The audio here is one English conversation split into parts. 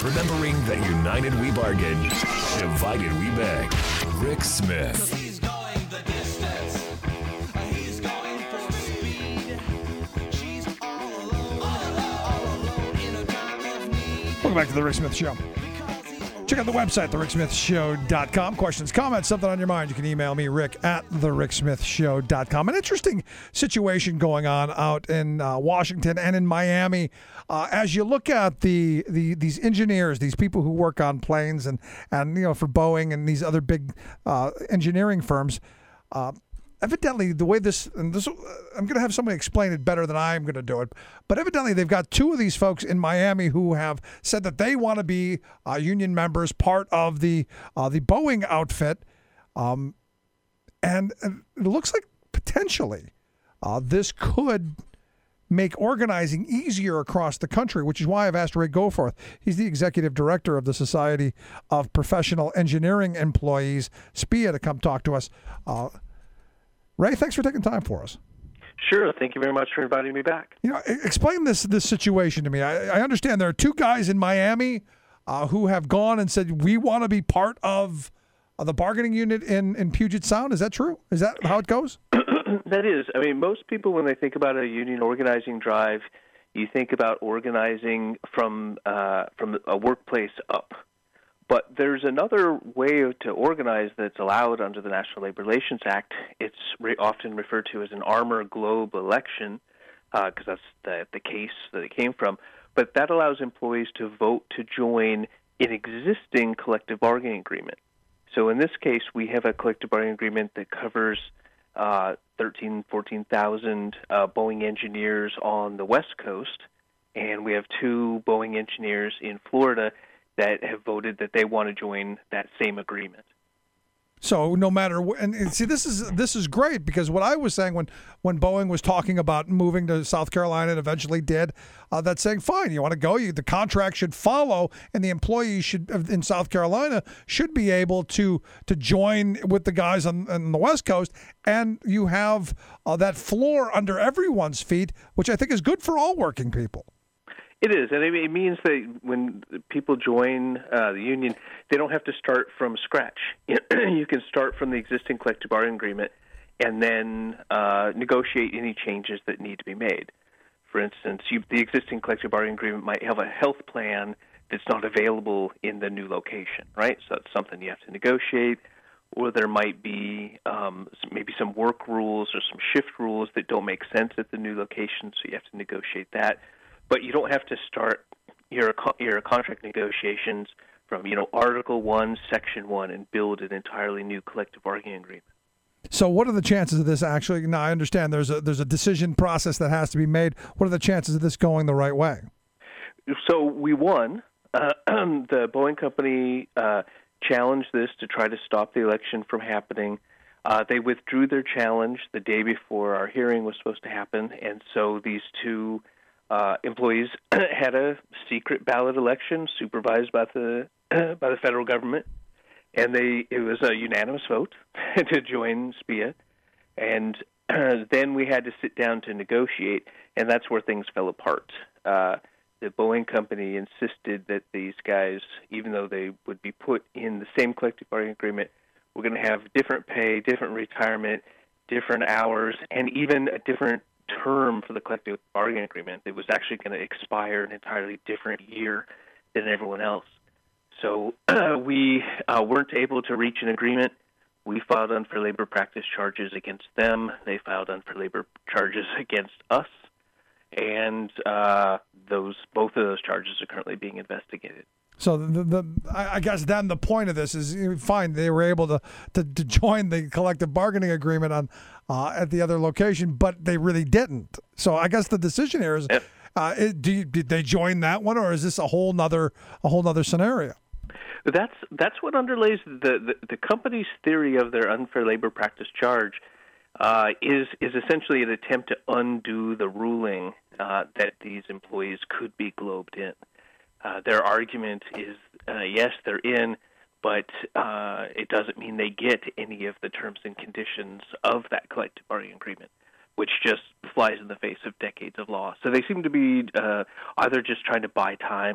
Remembering that united we bargain, divided we beg. Rick Smith. He's going the distance. He's going for speed. She's all alone in a time of need. Welcome back to the Rick Smith Show. Check out the website, thericksmithshow.com. Questions, comments, something on your mind, you can email me, rick at thericksmithshow.com. An interesting situation going on out in Washington and in Miami. As you look at these engineers, these people who work on planes and for Boeing and these other big engineering firms, evidently, the way this I'm going to have somebody explain it better than I'm going to do it. But evidently, they've got two of these folks in Miami who have said that they want to be union members, part of the Boeing outfit, and it looks like potentially this could make organizing easier across the country, which is why I've asked Ray Goforth. He's the executive director of the Society of Professional Engineering Employees, SPEA, to come talk to us. Ray, thanks for taking time for us. Sure. Thank you very much for inviting me back. Explain this situation to me. I understand there are two guys in Miami who have gone and said, we want to be part of the bargaining unit in Puget Sound. Is that true? Is that how it goes? That is. I mean, most people, when they think about a union organizing drive, you think about organizing from a workplace up. But there's another way to organize that's allowed under the National Labor Relations Act. It's often referred to as an armor globe election, because that's the case that it came from. But that allows employees to vote to join an existing collective bargaining agreement. So in this case, we have a collective bargaining agreement that covers 14,000 Boeing engineers on the West Coast, and we have two Boeing engineers in Florida that have voted that they want to join that same agreement. So no matter and see, this is great, because what I was saying when Boeing was talking about moving to South Carolina and eventually did, that's saying, fine, you want to go, the contract should follow, and the employees in South Carolina should be able to join with the guys on the West Coast, and you have that floor under everyone's feet, which I think is good for all working people. It is, and it means that when people join the union, they don't have to start from scratch. You can start from the existing collective bargaining agreement and then negotiate any changes that need to be made. For instance, the existing collective bargaining agreement might have a health plan that's not available in the new location, right? So that's something you have to negotiate. Or there might be maybe some work rules or some shift rules that don't make sense at the new location, so you have to negotiate that. But you don't have to start your contract negotiations from Article 1, Section 1, and build an entirely new collective bargaining agreement. So what are the chances of this actually? Now, I understand there's a decision process that has to be made. What are the chances of this going the right way? So we won. The Boeing company challenged this to try to stop the election from happening. They withdrew their challenge the day before our hearing was supposed to happen, and so these two employees had a secret ballot election supervised by the federal government, and it was a unanimous vote to join SPEA, and then we had to sit down to negotiate, and that's where things fell apart. The Boeing company insisted that these guys, even though they would be put in the same collective bargaining agreement, were going to have different pay, different retirement, different hours, and even a different term for the collective bargaining agreement. It was actually going to expire an entirely different year than everyone else. So we weren't able to reach an agreement. We filed unfair labor practice charges against them. They filed unfair labor charges against us, and both of those charges are currently being investigated. So I guess then the point of this is, fine, they were able to join the collective bargaining agreement at the other location, but they really didn't. So I guess the decision here is, did they join that one, or is this a whole nother scenario? That's what underlays the company's theory of their unfair labor practice charge. Is essentially an attempt to undo the ruling that these employees could be globed in. Their argument is, yes, they're in, but it doesn't mean they get any of the terms and conditions of that collective bargaining agreement, which just flies in the face of decades of law. So they seem to be either just trying to buy time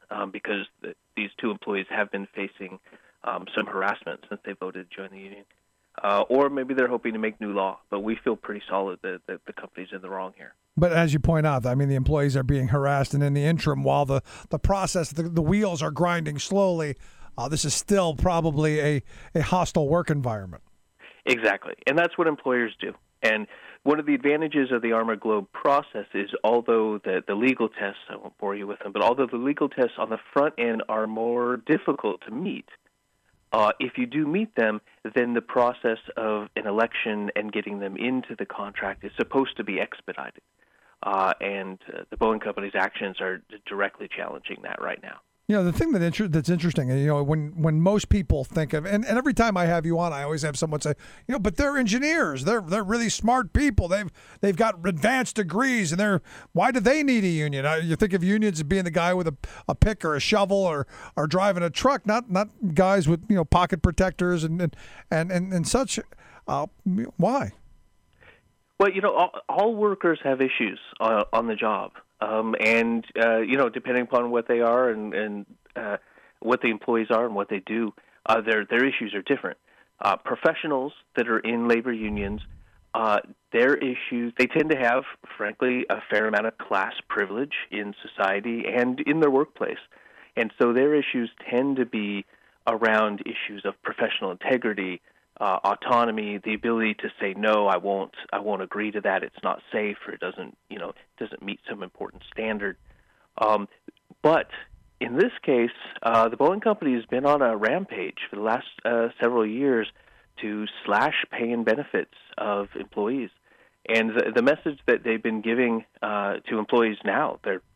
because these two employees have been facing some harassment since they voted to join the union. Or maybe they're hoping to make new law, but we feel pretty solid that the company's in the wrong here. But as you point out, I mean, the employees are being harassed, and in the interim, while the process, the wheels are grinding slowly, this is still probably a hostile work environment. Exactly, and that's what employers do. And one of the advantages of the Armor Globe process is, although the legal tests, I won't bore you with them, but although the legal tests on the front end are more difficult to meet, if you do meet them, then the process of an election and getting them into the contract is supposed to be expedited. And the Boeing Company's actions are directly challenging that right now. You know, the thing that's interesting, you know, when most people think of, and every time I have you on, I always have someone say, you know, but they're engineers, they're really smart people, they've got advanced degrees, and why do they need a union? You think of unions as being the guy with a pick or a shovel or driving a truck, not guys with, you know, pocket protectors and such. Why? Well, you know, all workers have issues on the job. And you know, depending upon what they are and what the employees are and what they do, their issues are different. Professionals that are in labor unions, their issues, they tend to have, frankly, a fair amount of class privilege in society and in their workplace. And so their issues tend to be around issues of professional integrity, autonomy, the ability to say no, I won't agree to that. It's not safe, or it doesn't meet some important standard. But in this case, the Boeing Company has been on a rampage for the last several years to slash pay and benefits of employees, and the message that they've been giving to employees now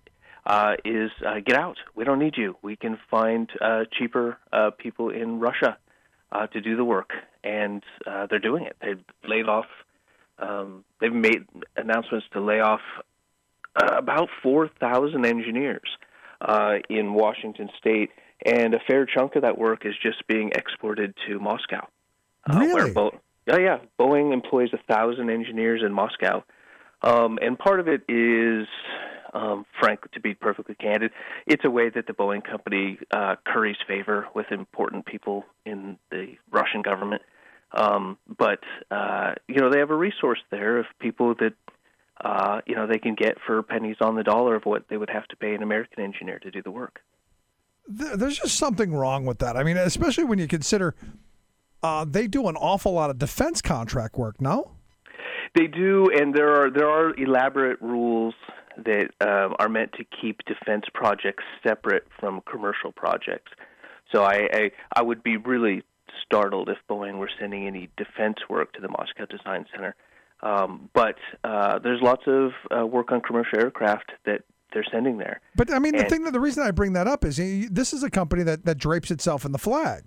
is get out. We don't need you. We can find cheaper people in Russia to do the work, and they're doing it. They've laid off. They've made announcements to lay off about 4,000 engineers in Washington State, and a fair chunk of that work is just being exported to Moscow. Really? Boeing employs 1,000 engineers in Moscow, and part of it is, frankly, to be perfectly candid, it's a way that the Boeing Company curries favor with important people in the Russian government. But you know, they have a resource there of people that you know, they can get for pennies on the dollar of what they would have to pay an American engineer to do the work. There's just something wrong with that. I mean, especially when you consider they do an awful lot of defense contract work. No, they do, and there are elaborate rules that are meant to keep defense projects separate from commercial projects. So I would be really startled if Boeing were sending any defense work to the Moscow Design Center. But there's lots of work on commercial aircraft that they're sending there. But I mean, the reason I bring that up is this is a company that drapes itself in the flag.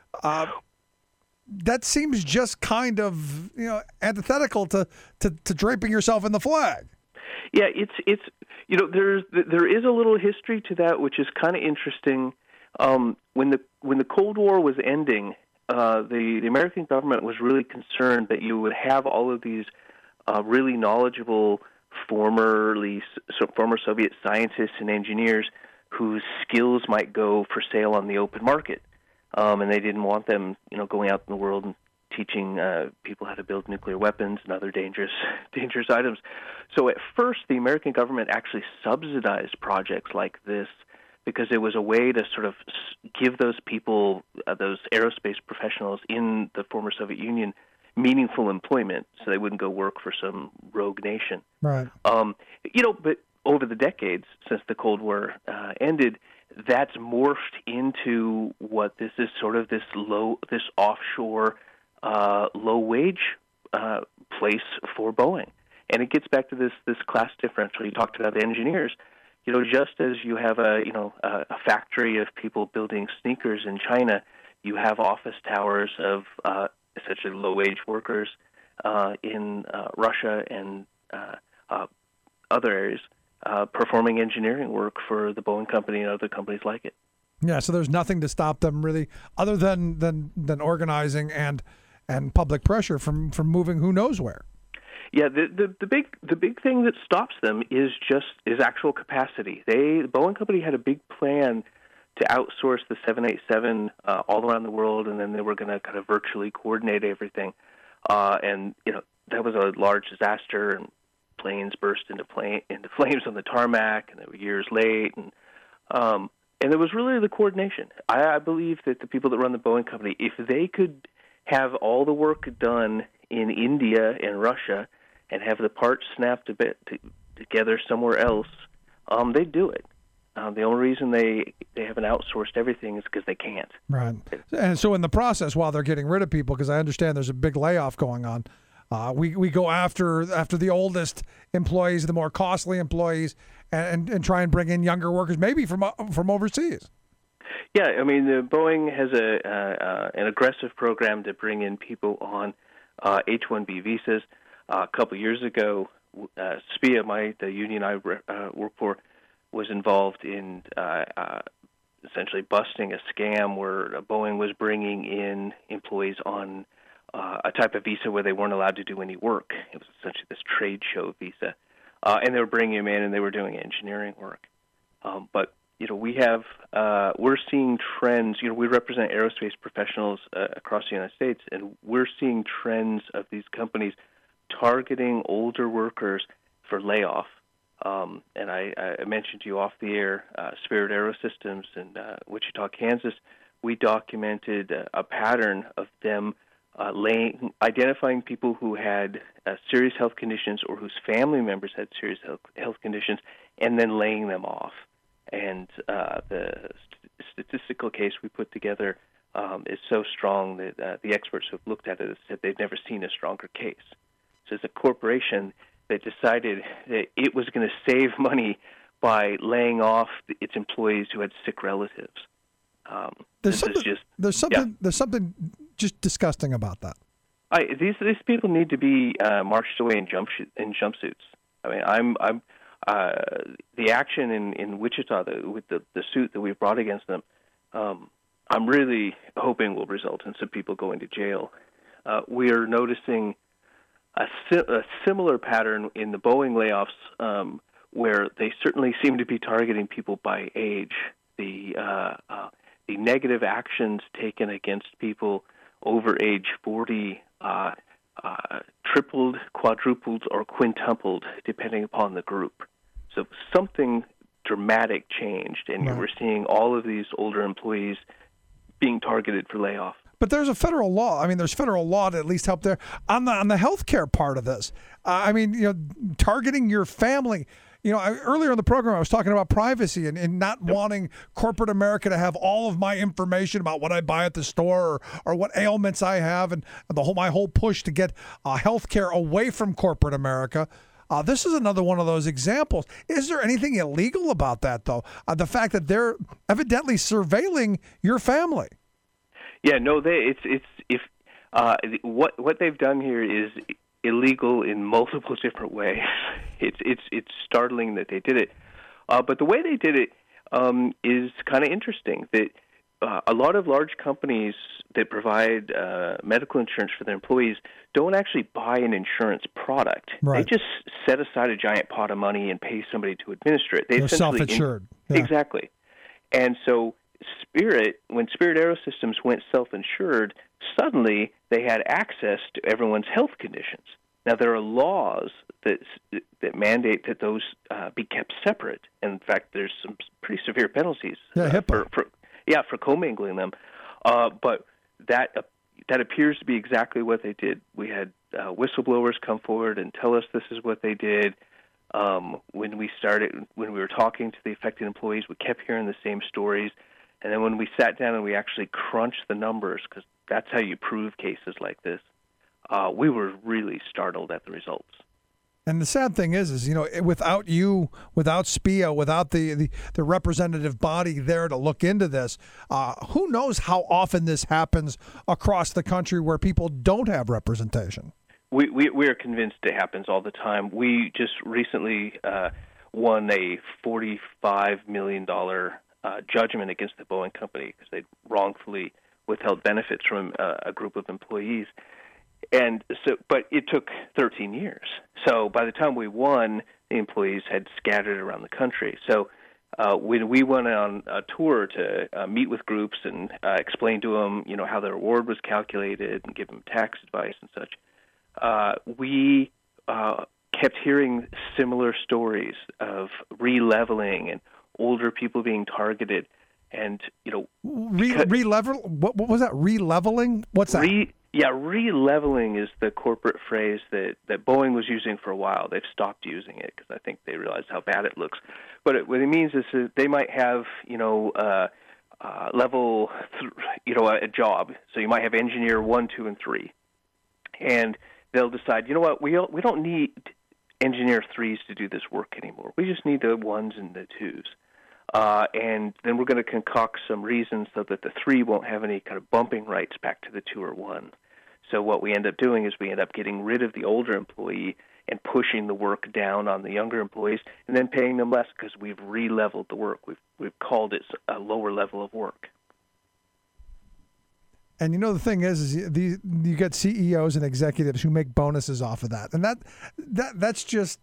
That seems just kind of, you know, antithetical to draping yourself in the flag. Yeah, it's you know, there is a little history to that, which is kind of interesting. When the Cold War was ending, the American government was really concerned that you would have all of these really knowledgeable former Soviet scientists and engineers whose skills might go for sale on the open market, and they didn't want them, you know, going out in the world and teaching people how to build nuclear weapons and other dangerous items. So at first, the American government actually subsidized projects like this because it was a way to sort of give those people, those aerospace professionals in the former Soviet Union, meaningful employment, so they wouldn't go work for some rogue nation. Right. You know, but over the decades since the Cold War ended, that's morphed into what this is, sort of this offshore, low-wage place for Boeing. And it gets back to this class differential. You talked about the engineers. You know, just as you have a factory of people building sneakers in China, you have office towers of essentially low-wage workers in Russia and other areas performing engineering work for the Boeing Company and other companies like it. Yeah, so there's nothing to stop them really, other than organizing and public pressure from moving who knows where. Yeah, the big thing that stops them is actual capacity. The Boeing company had a big plan to outsource the 787 all around the world, and then they were going to kind of virtually coordinate everything. And that was a large disaster, and planes burst into flames on the tarmac, and they were years late, and it was really the coordination. I believe that the people that run the Boeing company, if they could have all the work done in India and Russia and have the parts snapped together somewhere else, they'd do it. The only reason they haven't outsourced everything is because they can't. Right. And so in the process, while they're getting rid of people, because I understand there's a big layoff going on, we go after the oldest employees, the more costly employees, and try and bring in younger workers, maybe from overseas. Yeah, I mean, Boeing has an aggressive program to bring in people on H-1B visas. A couple years ago, SPIA, the union I work for, was involved in essentially busting a scam where Boeing was bringing in employees on a type of visa where they weren't allowed to do any work. It was essentially this trade show visa. And they were bringing them in, and they were doing engineering work. But we're seeing trends. We represent aerospace professionals across the United States, and we're seeing trends of these companies targeting older workers for layoff. And I mentioned to you off the air, Spirit Aerosystems in Wichita, Kansas. We documented a pattern of them identifying people who had serious health conditions or whose family members had serious health conditions, and then laying them off. And the statistical case we put together is so strong that the experts who have looked at it have said they've never seen a stronger case. So it's a corporation that decided that it was going to save money by laying off its employees who had sick relatives. There's something just disgusting about that. These people need to be marched away in jumpsuits. I mean, I'm the action in Wichita with the suit that we've brought against them. I'm really hoping will result in some people going to jail. We are noticing a similar pattern in the Boeing layoffs, where they certainly seem to be targeting people by age. The negative actions taken against people over age 40 tripled, quadrupled, or quintupled, depending upon the group. So something dramatic changed, and we're seeing all of these older employees being targeted for layoff. But there's a federal law. I mean, there's federal law to at least help there on the healthcare part of this. I mean, targeting your family. Earlier in the program, I was talking about privacy and not wanting corporate America to have all of my information about what I buy at the store or what ailments I have, and my whole push to get healthcare away from corporate America. This is another one of those examples. Is there anything illegal about that, though? The fact that they're evidently surveilling your family. Yeah, no, what they've done here is illegal in multiple different ways. It's startling that they did it, but the way they did it is kind of interesting. That a lot of large companies that provide medical insurance for their employees don't actually buy an insurance product. Right. They just set aside a giant pot of money and pay somebody to administer it. They're self-insured. Exactly. And so when Spirit Aerosystems went self-insured, suddenly they had access to everyone's health conditions. Now, there are laws that mandate that those be kept separate. And in fact, there's some pretty severe penalties for commingling them. But that appears to be exactly what they did. We had whistleblowers come forward and tell us this is what they did. When we were talking to the affected employees, we kept hearing the same stories. And then when we sat down and we actually crunched the numbers, because that's how you prove cases like this, we were really startled at the results. And the sad thing is without you, without SPIA, without the representative body there to look into this, who knows how often this happens across the country where people don't have representation. We are convinced it happens all the time. We just recently won a $45 million judgment against the Boeing company because they wrongfully withheld benefits from a group of employees. And so, but it took 13 years. So by the time we won, the employees had scattered around the country. So when we went on a tour to meet with groups and explain to them, how their award was calculated and give them tax advice and such, we kept hearing similar stories of re-leveling and older people being targeted. And, re-level? What was that? Re-leveling? What's that? Re-leveling is the corporate phrase that Boeing was using for a while. They've stopped using it because I think they realized how bad it looks. But what it means is that they might have, level, a job. So you might have engineer 1, 2, and 3, and they'll decide, we don't need engineer 3s to do this work anymore. We just need the 1s and the 2s. And then we're going to concoct some reasons so that the 3 won't have any kind of bumping rights back to the 2 or 1. So what we end up doing is we end up getting rid of the older employee and pushing the work down on the younger employees, and then paying them less because we've re-leveled the work. We've called it a lower level of work. And the thing is you get CEOs and executives who make bonuses off of that, and that's just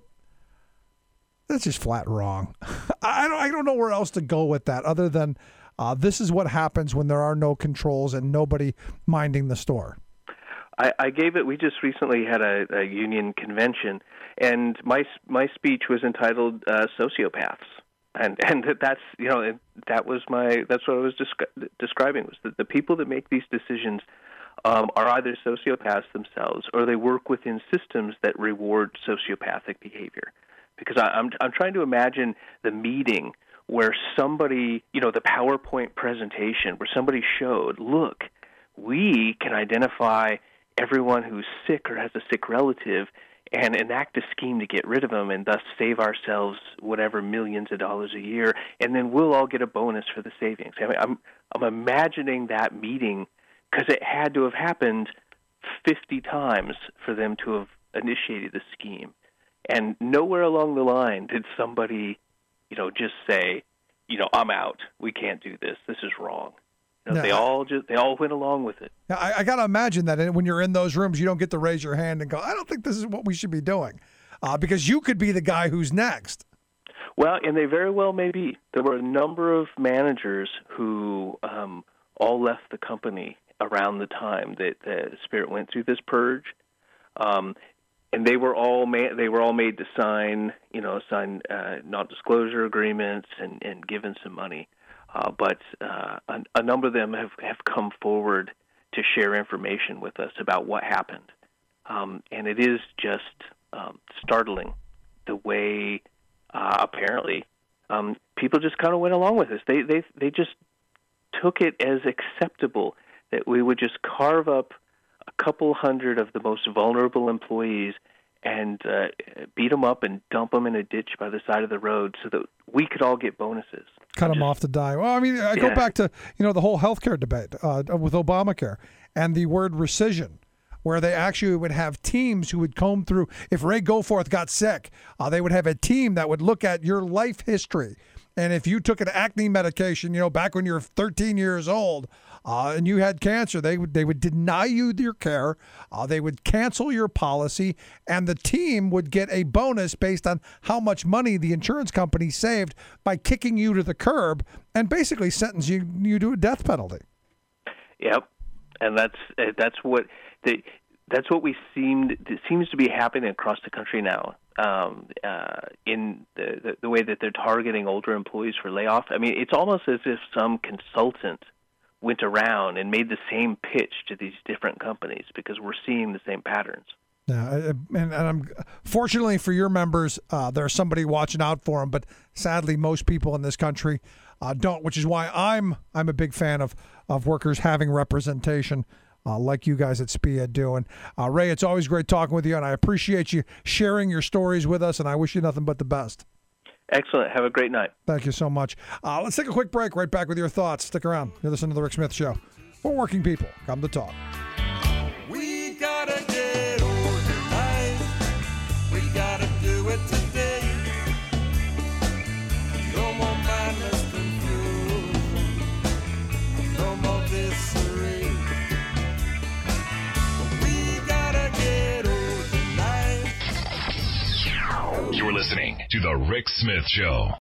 flat wrong. I don't know where else to go with that other than this is what happens when there are no controls and nobody minding the store. I gave it. We just recently had a union convention, and my speech was entitled "Sociopaths," and that's that's what I was describing, was that the people that make these decisions are either sociopaths themselves or they work within systems that reward sociopathic behavior. Because I'm trying to imagine the meeting where somebody, the PowerPoint presentation where somebody showed, look, we can identify everyone who's sick or has a sick relative and enact a scheme to get rid of them and thus save ourselves whatever millions of dollars a year, and then we'll all get a bonus for the savings. I mean, I'm imagining that meeting because it had to have happened 50 times for them to have initiated the scheme. And nowhere along the line did somebody, just say, I'm out. We can't do this. This is wrong. They all went along with it. Now, I got to imagine that when you're in those rooms, you don't get to raise your hand and go, I don't think this is what we should be doing, because you could be the guy who's next. Well, and they very well may be. There were a number of managers who all left the company around the time that Spirit went through this purge. And they were all made to sign non-disclosure agreements and given some money. But a number of them have come forward to share information with us about what happened. And it is just startling the way apparently people just kind of went along with this. They just took it as acceptable that we would just carve up a couple hundred of the most vulnerable employees and beat them up and dump them in a ditch by the side of the road so that we could all get bonuses. Cut them off to die. Well, I mean, I go back to, the whole healthcare debate with Obamacare and the word rescission, where they actually would have teams who would comb through. If Ray Goforth got sick, they would have a team that would look at your life history. And if you took an acne medication, back when you were 13 years old, and you had cancer, they would deny you your care. They would cancel your policy, and the team would get a bonus based on how much money the insurance company saved by kicking you to the curb and basically sentence you to a death penalty. Yep, and that's what we seems to be happening across the country now. In the way that they're targeting older employees for layoff. I mean, it's almost as if some consultant went around and made the same pitch to these different companies because we're seeing the same patterns. Yeah, and I'm fortunately for your members, there's somebody watching out for them. But sadly, most people in this country don't, which is why I'm a big fan of workers having representation. Like you guys at SPIA do. And Ray, it's always great talking with you, and I appreciate you sharing your stories with us, and I wish you nothing but the best. Excellent. Have a great night. Thank you so much. Let's take a quick break. Right back with your thoughts. Stick around. You're listening to The Rick Smith Show. We're working people. Come to talk. We gotta get organized. We gotta do it today. No more mindless confusion. No more disarray. We Rick Smith Show.